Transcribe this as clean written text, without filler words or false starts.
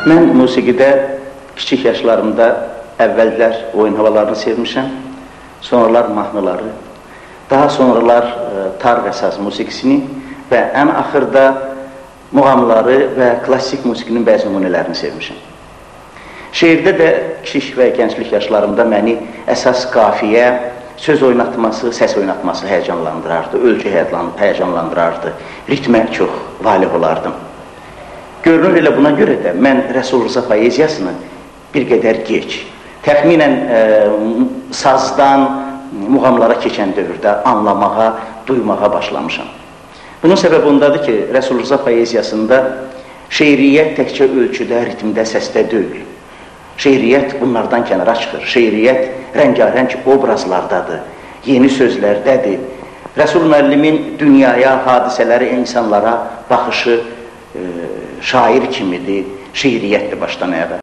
Mən musiqidə kiçik yaşlarımda əvvəllər oyun havalarını sevmişəm, sonralar mahnıları, daha sonralar tar və saz musiqisini və ən axırda muğamları və klassik musiqinin bəzi nümunələrini sevmişəm. Şeirdə də kiçik və gənclik yaşlarımda məni əsas qafiyə, söz oynatması, səs oynatması həyəcanlandırardı, ölçü həyəcanlandırardı, ritmə çox valih olardım. Görünür elə buna görə də mən Rəsul Rza poeziyasını bir qədər gec, təxminən sazdan muğamlara keçən dövrdə anlamağa, duymağa başlamışam. Bunun səbəbi ondadır ki, Rəsul Rza poeziyasında şeiriyyət təkcə ölçüdə, ritmdə, səsdə deyil. Şeiriyyət bunlardan kənara çıxır. Şeiriyyət rəngarəng obrazlardadır, yeni sözlərdədir. Rəsul müəllimin dünyaya, hadisələri, insanlara baxışı şair kimidir, şeiriyyətdir başdan ayağa.